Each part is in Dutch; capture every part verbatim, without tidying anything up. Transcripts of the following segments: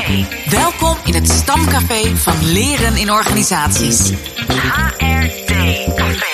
Welkom in het Stamcafé van Leren in Organisaties. H R D Café.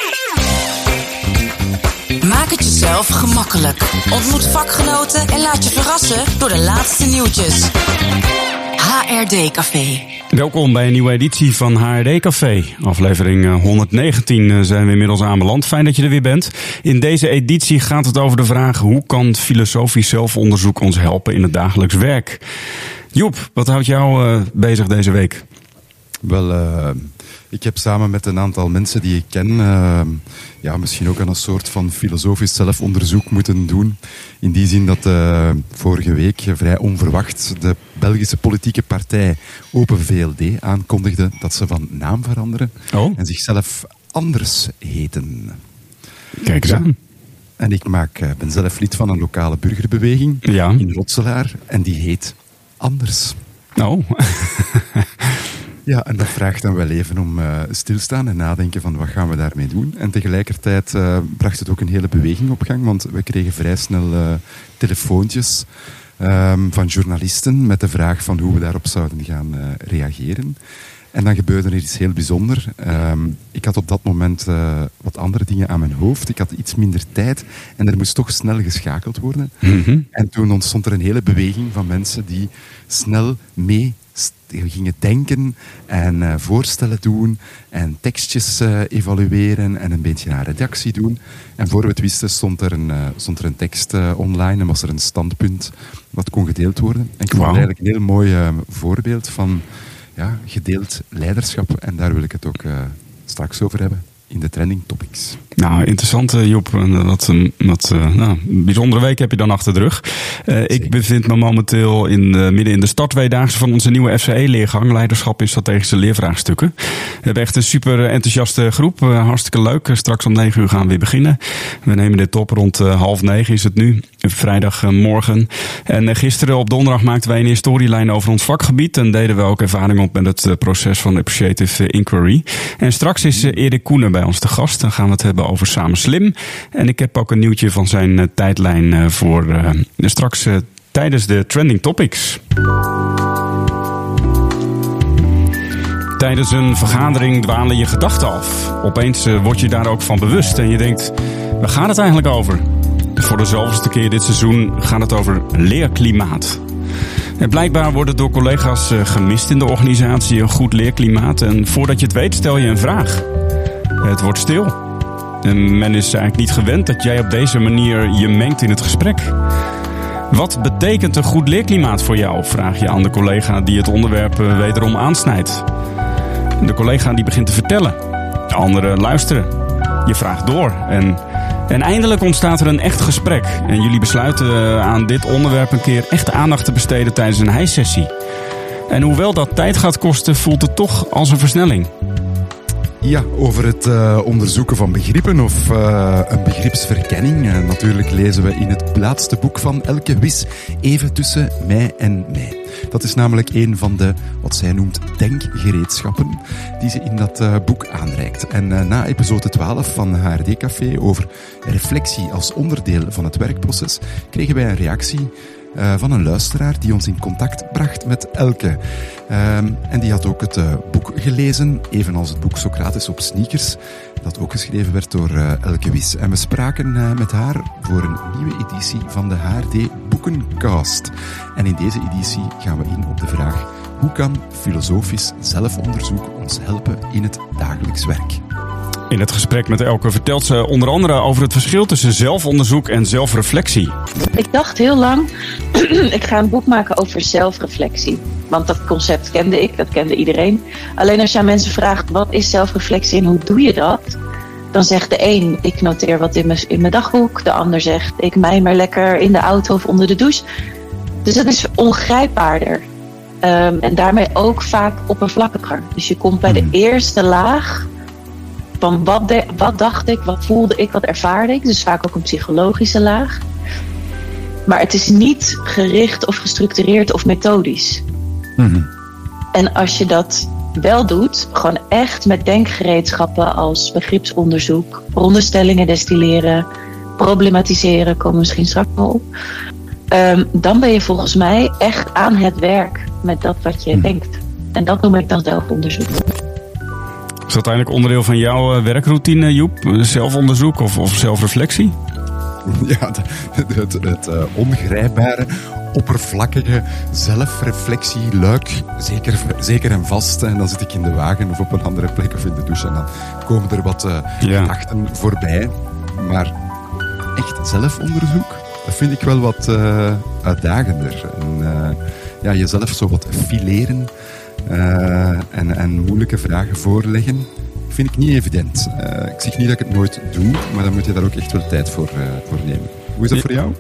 Maak het jezelf gemakkelijk. Ontmoet vakgenoten en laat je verrassen door de laatste nieuwtjes. H R D Café. Welkom bij een nieuwe editie van H R D Café. Aflevering honderdnegentien zijn we inmiddels aanbeland. Fijn dat je er weer bent. In deze editie gaat het over de vraag: hoe kan filosofisch zelfonderzoek ons helpen in het dagelijks werk? Joep, wat houdt jou uh, bezig deze week? Wel, uh, ik heb samen met een aantal mensen die ik ken, uh, ja, misschien ook aan een soort van filosofisch zelfonderzoek moeten doen. In die zin dat uh, vorige week vrij onverwacht de Belgische politieke partij Open V L D aankondigde dat ze van naam veranderen oh. en zichzelf anders heten. Kijk eens aan. En ik maak, uh, ben zelf lid van een lokale burgerbeweging ja. in Rotselaar en die heet Anders. Oh. Ja, en dat vraagt dan wel even om uh, stilstaan en nadenken van wat gaan we daarmee doen. En tegelijkertijd uh, bracht het ook een hele beweging op gang, want we kregen vrij snel uh, telefoontjes um, van journalisten met de vraag van hoe we daarop zouden gaan uh, reageren. En dan gebeurde er iets heel bijzonders. Um, ik had op dat moment uh, wat andere dingen aan mijn hoofd. Ik had iets minder tijd en er moest toch snel geschakeld worden. Mm-hmm. En toen ontstond er een hele beweging van mensen die snel mee gingen denken en uh, voorstellen doen en tekstjes uh, evalueren en een beetje aan redactie doen. En voor we het wisten stond er een, uh, stond er een tekst uh, online en was er een standpunt wat kon gedeeld worden. En ik vond wow. het eigenlijk een heel mooi uh, voorbeeld van ja, gedeeld leiderschap. En daar wil ik het ook uh, straks over hebben in de trending topics. Nou, interessant Joep. Wat een wat, uh, nou, bijzondere week heb je dan achter de rug. Uh, ik bevind me momenteel in, uh, midden in de startweedaagse van onze nieuwe F C E-leergang. Leiderschap in strategische leervraagstukken. We hebben echt een super enthousiaste groep. Uh, hartstikke leuk. Straks om negen uur gaan we weer beginnen. We nemen dit op rond uh, half negen is het nu. Vrijdagmorgen. En uh, gisteren op donderdag maakten wij een historielijn over ons vakgebied. En deden we ook ervaring op met het uh, proces van Appreciative Inquiry. En straks is uh, Erik Koenen bij ons te gast. Dan gaan we het hebben over Samen Slim. En ik heb ook een nieuwtje van zijn uh, tijdlijn uh, voor uh, straks uh, tijdens de Trending Topics. Tijdens een vergadering dwalen je gedachten af. Opeens uh, word je daar ook van bewust. En je denkt, waar gaat het eigenlijk over? Voor de zoveelste keer dit seizoen gaat het over leerklimaat. En blijkbaar wordt het door collega's uh, gemist in de organisatie, een goed leerklimaat. En voordat je het weet stel je een vraag. Het wordt stil. En men is eigenlijk niet gewend dat jij op deze manier je mengt in het gesprek. Wat betekent een goed leerklimaat voor jou? Vraag je aan de collega die het onderwerp wederom aansnijdt. De collega die begint te vertellen. De anderen luisteren. Je vraagt door. En, en eindelijk ontstaat er een echt gesprek. En jullie besluiten aan dit onderwerp een keer echt aandacht te besteden tijdens een hijsessie. En hoewel dat tijd gaat kosten, voelt het toch als een versnelling. Ja, over het uh, onderzoeken van begrippen of uh, een begripsverkenning. Uh, natuurlijk lezen we in het laatste boek van Elke Wis Even tussen mij en mij. Dat is namelijk een van de, wat zij noemt, denkgereedschappen die ze in dat uh, boek aanreikt. En uh, na episode twaalf van H R D Café over reflectie als onderdeel van het werkproces kregen wij een reactie Uh, van een luisteraar die ons in contact bracht met Elke. Uh, en die had ook het uh, boek gelezen, evenals het boek Socrates op sneakers, dat ook geschreven werd door uh, Elke Wis. En we spraken uh, met haar voor een nieuwe editie van de H R D Boekencast. En in deze editie gaan we in op de vraag: hoe kan filosofisch zelfonderzoek ons helpen in het dagelijks werk? In het gesprek met Elke vertelt ze onder andere over het verschil tussen zelfonderzoek en zelfreflectie. Ik dacht heel lang, ik ga een boek maken over zelfreflectie. Want dat concept kende ik, dat kende iedereen. Alleen als je aan mensen vraagt, wat is zelfreflectie en hoe doe je dat? Dan zegt de een, ik noteer wat in mijn, in mijn dagboek. De ander zegt, ik mijmer lekker in de auto of onder de douche. Dus dat is ongrijpbaarder. Um, en daarmee ook vaak oppervlakkiger. Dus je komt bij de eerste laag van wat, de, wat dacht ik, wat voelde ik, wat ervaarde ik. Dus vaak ook een psychologische laag. Maar het is niet gericht of gestructureerd of methodisch. Mm-hmm. En als je dat wel doet, gewoon echt met denkgereedschappen als begripsonderzoek, rondestellingen destilleren, problematiseren, komen we misschien straks wel op. Um, dan ben je volgens mij echt aan het werk met dat wat je hm. denkt. En dat noem ik dan zelfonderzoek. Is dat eigenlijk onderdeel van jouw werkroutine, Joep? Zelfonderzoek of, of zelfreflectie? Ja, het, het, het uh, ongrijpbare, oppervlakkige zelfreflectieluik, zeker, zeker en vast. En dan zit ik in de wagen of op een andere plek of in de douche en dan komen er wat uh, ja. gedachten voorbij. Maar echt zelfonderzoek, dat vind ik wel wat uh, uitdagender. En, uh, ja, jezelf zo wat fileren uh, en, en moeilijke vragen voorleggen, vind ik niet evident. Uh, ik zeg niet dat ik het nooit doe, maar dan moet je daar ook echt wel tijd voor, uh, voor nemen. Hoe is dat voor jou?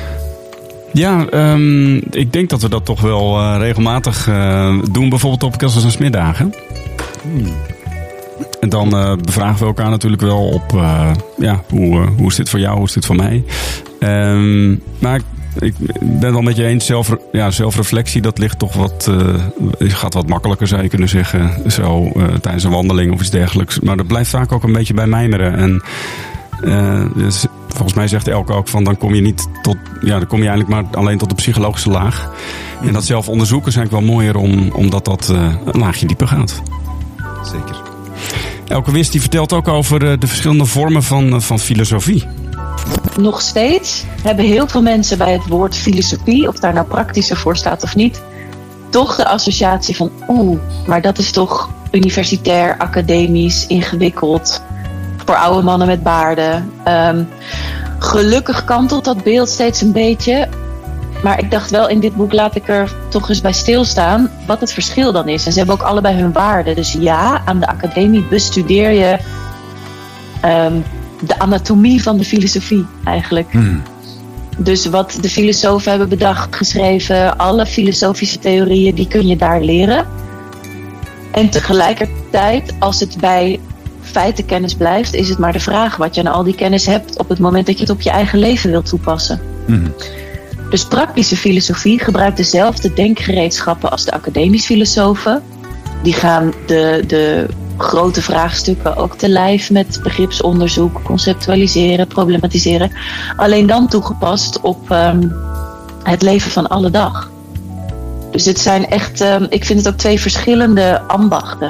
Ja, um, ik denk dat we dat toch wel uh, regelmatig uh, doen, bijvoorbeeld op Kessels en Smiddagen. Hmm. En dan uh, bevragen we elkaar natuurlijk wel op, uh, ja, hoe, uh, hoe is dit voor jou, hoe is dit voor mij? Um, maar ik ben het wel met je eens, zelf, ja, zelfreflectie, dat ligt toch wat, uh, gaat wat makkelijker, zou je kunnen zeggen, zo uh, tijdens een wandeling of iets dergelijks. Maar dat blijft vaak ook een beetje bij mijmeren. En uh, dus, volgens mij zegt Elke ook van, dan kom je niet tot, ja, dan kom je eigenlijk maar alleen tot de psychologische laag. En dat zelfonderzoeken is eigenlijk wel mooier om, omdat dat uh, een laagje dieper gaat. Zeker. Elke Wist die vertelt ook over uh, de verschillende vormen van, uh, van filosofie. Nog steeds hebben heel veel mensen bij het woord filosofie, of daar nou praktischer voor staat of niet, toch de associatie van oeh, maar dat is toch universitair, academisch, ingewikkeld, voor oude mannen met baarden. Um, gelukkig kantelt dat beeld steeds een beetje, maar ik dacht wel, in dit boek laat ik er toch eens bij stilstaan wat het verschil dan is. En ze hebben ook allebei hun waarde. Dus ja, aan de academie bestudeer je um, de anatomie van de filosofie eigenlijk. Hmm. Dus wat de filosofen hebben bedacht, geschreven, alle filosofische theorieën, die kun je daar leren. En tegelijkertijd, als het bij feitenkennis blijft, is het maar de vraag wat je aan al die kennis hebt op het moment dat je het op je eigen leven wilt toepassen. Hmm. Dus praktische filosofie gebruikt dezelfde denkgereedschappen als de academisch filosofen. Die gaan de, de grote vraagstukken ook te lijf met begripsonderzoek, conceptualiseren, problematiseren. Alleen dan toegepast op um, het leven van alle dag. Dus het zijn echt, um, ik vind het ook twee verschillende ambachten.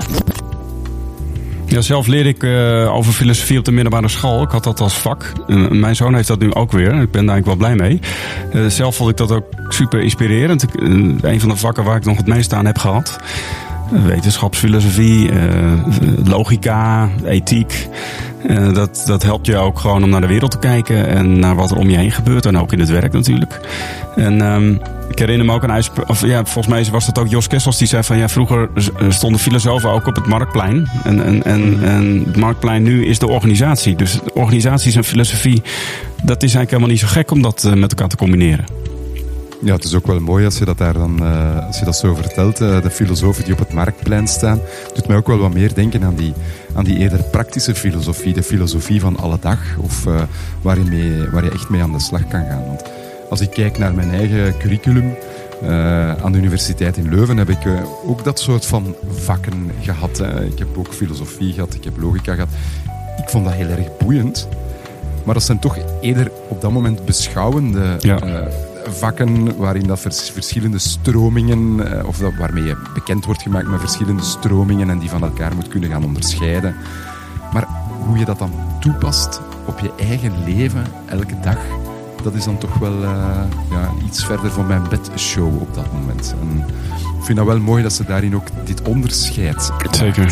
Ja, zelf leer ik uh, over filosofie op de middelbare school. Ik had dat als vak. Uh, mijn zoon heeft dat nu ook weer. Ik ben daar eigenlijk wel blij mee. Uh, zelf vond ik dat ook super inspirerend. Ik, uh, een van de vakken waar ik nog het meest aan heb gehad. Uh, wetenschapsfilosofie, uh, logica, ethiek. Uh, dat, dat helpt je ook gewoon om naar de wereld te kijken. En naar wat er om je heen gebeurt. En ook in het werk natuurlijk. En um, ik herinner me ook een uitspraak, of ja, volgens mij was dat ook Jos Kessels, die zei van ja, vroeger stonden filosofen ook op het Marktplein. En, en, en, en het Marktplein nu is de organisatie. Dus organisaties en filosofie, dat is eigenlijk helemaal niet zo gek om dat uh, met elkaar te combineren. Ja, het is ook wel mooi als je dat daar dan, uh, als je dat zo vertelt. Uh, de filosofen die op het Marktplein staan, doet mij ook wel wat meer denken aan die, aan die eerder praktische filosofie. De filosofie van alle dag, of uh, waar, je mee, waar je echt mee aan de slag kan gaan. Want als ik kijk naar mijn eigen curriculum, uh, aan de Universiteit in Leuven heb ik uh, ook dat soort van vakken gehad. Hè. Ik heb ook filosofie gehad, ik heb logica gehad. Ik vond dat heel erg boeiend. Maar dat zijn toch eerder op dat moment beschouwende ja. uh, vakken waarin dat vers- verschillende stromingen, uh, of dat, waarmee je bekend wordt gemaakt met verschillende stromingen en die van elkaar moet kunnen gaan onderscheiden. Maar hoe je dat dan toepast op je eigen leven, elke dag, dat is dan toch wel uh, ja, iets verder van mijn bedshow op dat moment. En ik vind dat wel mooi dat ze daarin ook dit onderscheid maken. Zeker.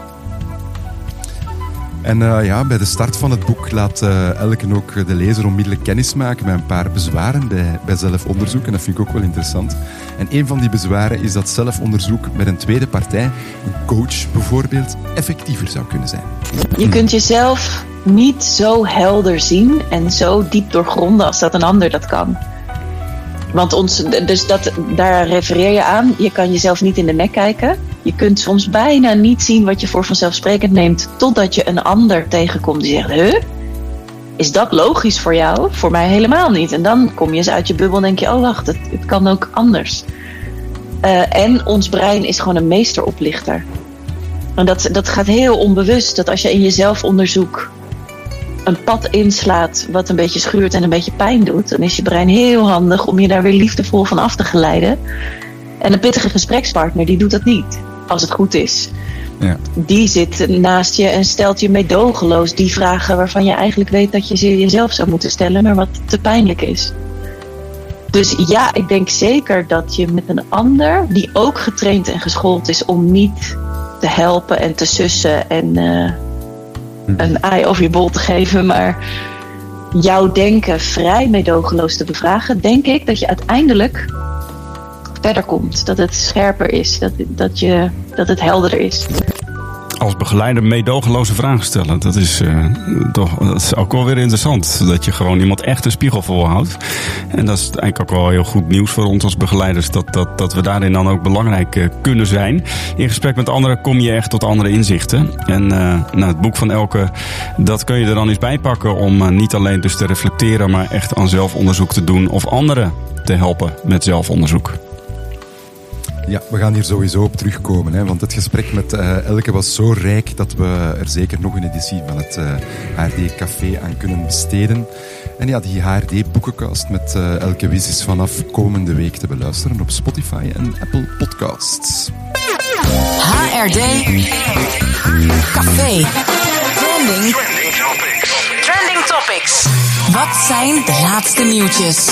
En uh, ja, bij de start van het boek laat uh, Elke ook de lezer onmiddellijk kennis maken met een paar bezwaren bij, bij zelfonderzoek. En dat vind ik ook wel interessant. En een van die bezwaren is dat zelfonderzoek met een tweede partij, een coach bijvoorbeeld, effectiever zou kunnen zijn. Je kunt jezelf niet zo helder zien en zo diep doorgronden als dat een ander dat kan. Want ons, dus dat, daar refereer je aan. Je kan jezelf niet in de nek kijken. Je kunt soms bijna niet zien wat je voor vanzelfsprekend neemt, totdat je een ander tegenkomt die zegt, huh? Is dat logisch voor jou? Voor mij helemaal niet. En dan kom je eens uit je bubbel en denk je, oh wacht, het, het kan ook anders. Uh, en ons brein is gewoon een meesteroplichter. En dat, dat gaat heel onbewust. Dat als je in je zelfonderzoek een pad inslaat wat een beetje schuurt en een beetje pijn doet, dan is je brein heel handig om je daar weer liefdevol van af te geleiden. En een pittige gesprekspartner, die doet dat niet. Als het goed is. Ja. Die zit naast je en stelt je meedogenloos die vragen waarvan je eigenlijk weet dat je ze jezelf zou moeten stellen, maar wat te pijnlijk is. Dus ja, ik denk zeker dat je met een ander, die ook getraind en geschoold is om niet te helpen en te sussen en uh, een ei over je bol te geven, maar jouw denken vrij meedogenloos te bevragen, denk ik dat je uiteindelijk verder komt. Dat het scherper is, dat, dat, je, dat het helderder is. Als begeleider meedogenloze vragen stellen, dat is, uh, toch, dat is ook wel weer interessant. Dat je gewoon iemand echt een spiegel voorhoudt. En dat is eigenlijk ook wel heel goed nieuws voor ons als begeleiders. Dat, dat, dat we daarin dan ook belangrijk uh, kunnen zijn. In gesprek met anderen kom je echt tot andere inzichten. En uh, nou, het boek van Elke, dat kun je er dan eens bij pakken om uh, niet alleen dus te reflecteren, maar echt aan zelfonderzoek te doen of anderen te helpen met zelfonderzoek. Ja, we gaan hier sowieso op terugkomen, hè, want het gesprek met uh, Elke was zo rijk dat we er zeker nog een editie van het uh, H R D Café aan kunnen besteden. En ja, die H R D boekencast met uh, Elke Wies is vanaf komende week te beluisteren op Spotify en Apple Podcasts. H R D Café. Trending. Trending Topics. Wat zijn de laatste nieuwtjes?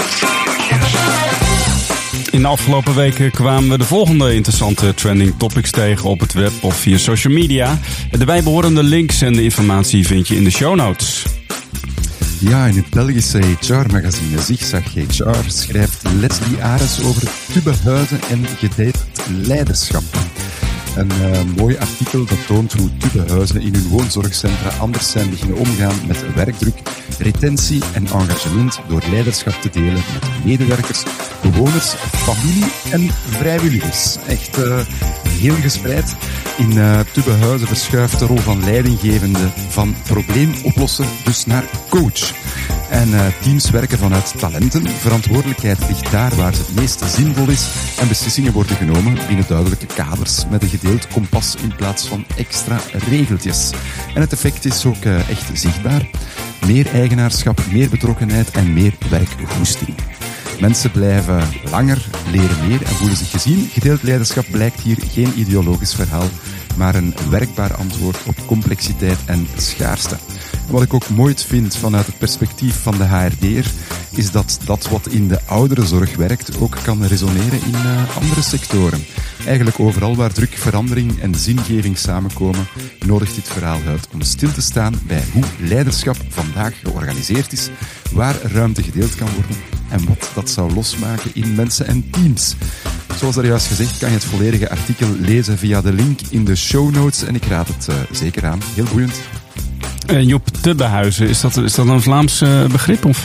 In de afgelopen weken kwamen we de volgende interessante trending topics tegen op het web of via social media. De bijbehorende links en de informatie vind je in de show notes. Ja, in het Belgische H R-magazine Zigzag H R schrijft Leslie Ares over tubbehuizen en gedeeld leiderschap. Een uh, mooi artikel dat toont hoe tubbehuizen in hun woonzorgcentra anders zijn beginnen omgaan met werkdruk, retentie en engagement door leiderschap te delen met medewerkers, bewoners, familie en vrijwilligers. Echt uh, heel gespreid. In uh, tubbehuizen verschuift de rol van leidinggevende van probleemoplosser dus naar coach. En uh, teams werken vanuit talenten. Verantwoordelijkheid ligt daar waar het meest zinvol is en beslissingen worden genomen binnen duidelijke kaders met een gedeeld kompas in plaats van extra regeltjes. En het effect is ook uh, echt zichtbaar. Meer eigenaarschap, meer betrokkenheid en meer werkgoesting. Mensen blijven langer, leren meer en voelen zich gezien. Gedeeld leiderschap blijkt hier geen ideologisch verhaal, maar een werkbaar antwoord op complexiteit en schaarste. En wat ik ook mooi vind vanuit het perspectief van de H R D'er, is dat dat wat in de ouderenzorg werkt ook kan resoneren in uh, andere sectoren. Eigenlijk overal waar druk, verandering en zingeving samenkomen, nodigt dit verhaal uit om stil te staan bij hoe leiderschap vandaag georganiseerd is, waar ruimte gedeeld kan worden en wat dat zou losmaken in mensen en teams. Zoals daar juist gezegd kan je het volledige artikel lezen via de link in de show notes en ik raad het uh, zeker aan. Heel boeiend. Uh, Job, tubbehuizen, is dat, is dat een Vlaams uh, begrip? Of?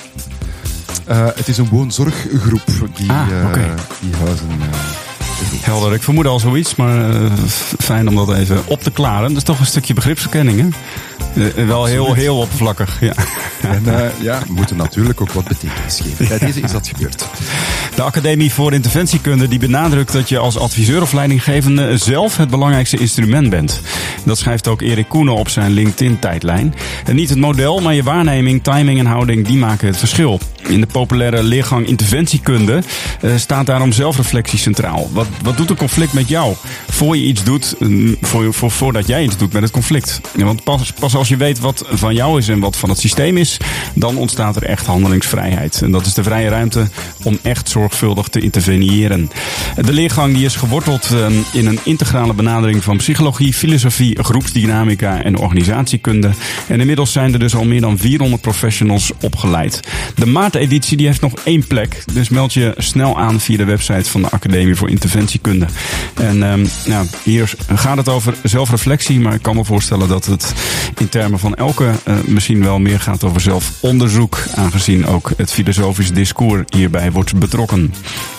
Uh, het is een woonzorggroep die, ah, okay. uh, die huizen... Uh, Helder, ik vermoed al zoiets, maar uh, fijn om dat even op te klaren. Dat is toch een stukje begripsverkenning, hè? Uh, wel heel, heel oppervlakkig, ja. En uh, ja, we moeten natuurlijk ook wat betekenis geven. Bij deze is dat gebeurd. De Academie voor Interventiekunde die benadrukt dat je als adviseur of leidinggevende zelf het belangrijkste instrument bent. Dat schrijft ook Erik Koenen op zijn LinkedIn-tijdlijn. En niet het model, maar je waarneming, timing en houding, die maken het verschil. In de populaire leergang Interventiekunde uh, staat daarom zelfreflectie centraal. Wat, wat doet een conflict met jou? Voor je iets doet, voor, voor, voordat jij iets doet met het conflict. Ja, want pas, pas als je weet wat van jou is en wat van het systeem is, dan ontstaat er echt handelingsvrijheid. En dat is de vrije ruimte om echt zorgvuldig te interveneren. De leergang die is geworteld uh, in een integrale benadering van psychologie, filosofie, groepsdynamica en organisatiekunde. En inmiddels zijn er dus al meer dan vierhonderd professionals opgeleid. De maarteditie die heeft nog één plek, dus meld je snel aan via de website van de Academie voor Interventiekunde. En um, nou, hier gaat het over zelfreflectie, maar ik kan me voorstellen dat het in termen van Elke uh, misschien wel meer gaat over zelfonderzoek, aangezien ook het filosofisch discours hierbij wordt betrokken.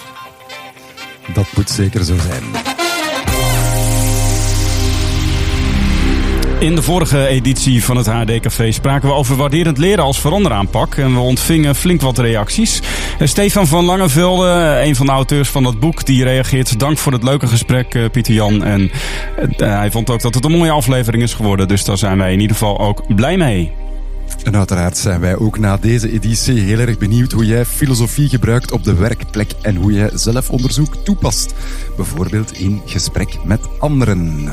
Dat moet zeker zo zijn. In de vorige editie van het H R D-café spraken we over waarderend leren als veranderaanpak. En we ontvingen flink wat reacties. Stefan van Langevelde, een van de auteurs van dat boek, die reageert. Dank voor het leuke gesprek, Pieter Jan. En uh, hij vond ook dat het een mooie aflevering is geworden. Dus daar zijn wij in ieder geval ook blij mee. En uiteraard zijn wij ook na deze editie heel erg benieuwd hoe jij filosofie gebruikt op de werkplek en hoe jij zelfonderzoek toepast. Bijvoorbeeld in gesprek met anderen.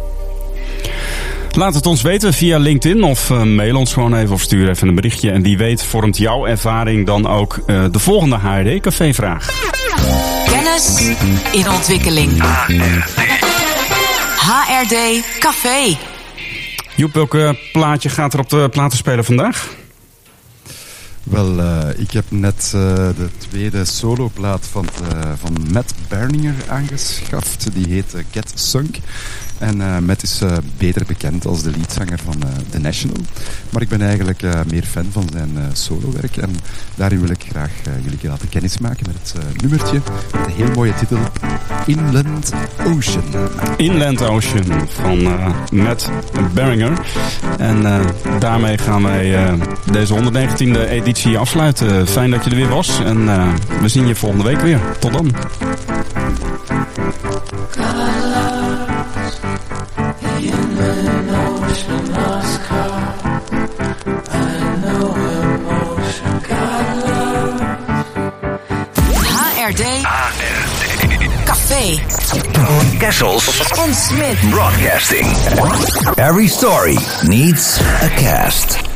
Laat het ons weten via LinkedIn of uh, mail ons gewoon even of stuur even een berichtje. En wie weet vormt jouw ervaring dan ook uh, de volgende H R D Café-vraag. Kennis in ontwikkeling. H R D Café. Joep, welk uh, plaatje gaat er op de platenspeler vandaag? Wel, uh, ik heb net uh, de tweede soloplaat van, uh, van Matt Berninger aangeschaft. Die heet uh, Get Sunk. En uh, Matt is uh, beter bekend als de leadzanger van uh, The National. Maar ik ben eigenlijk uh, meer fan van zijn uh, solowerk. En daarin wil ik graag uh, jullie laten kennismaken met het uh, nummertje. Met de heel mooie titel Inland Ocean. Inland Ocean van uh, Matt Berninger. En uh, daarmee gaan wij uh, deze honderdnegentiende editie afsluiten. Fijn dat je er weer was. En uh, we zien je volgende week weer. Tot dan. H R D Café. Kessels En Smit. Broadcasting. Every story needs a cast.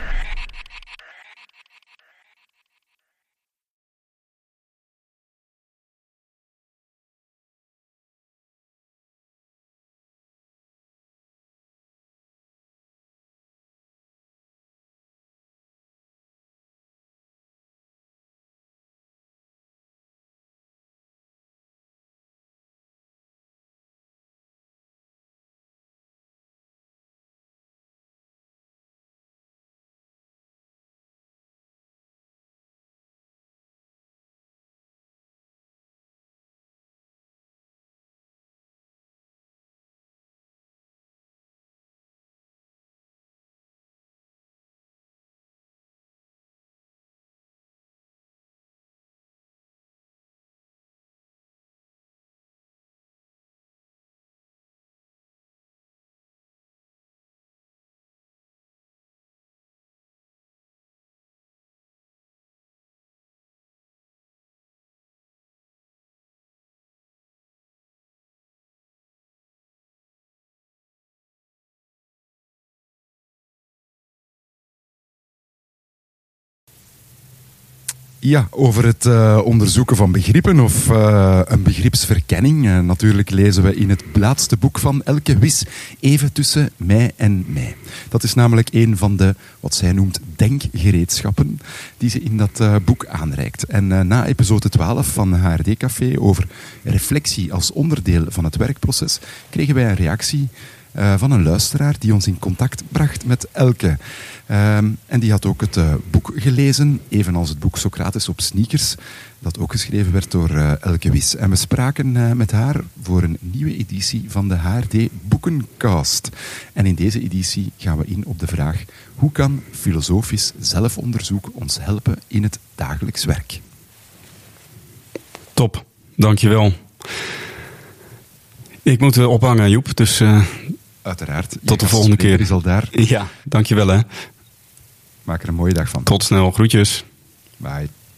Ja, over het uh, onderzoeken van begrippen of uh, een begripsverkenning. Uh, natuurlijk lezen we in het laatste boek van Elke Wiss Even tussen mij en mij. Dat is namelijk een van de, wat zij noemt, denkgereedschappen die ze in dat uh, boek aanreikt. En uh, na episode twaalf van H R D Café over reflectie als onderdeel van het werkproces kregen wij een reactie Uh, van een luisteraar die ons in contact bracht met Elke. Uh, en die had ook het uh, boek gelezen, evenals het boek Socrates op sneakers, dat ook geschreven werd door uh, Elke Wiss. En we spraken uh, met haar voor een nieuwe editie van de H R D Boekencast. En in deze editie gaan we in op de vraag: hoe kan filosofisch zelfonderzoek ons helpen in het dagelijks werk? Top, dankjewel. Ik moet uh, ophangen, Joep, dus uh, uiteraard. Tot de volgende keer. Is al daar. Ja, dankjewel hè. Maak er een mooie dag van. Tot snel, groetjes. Bye.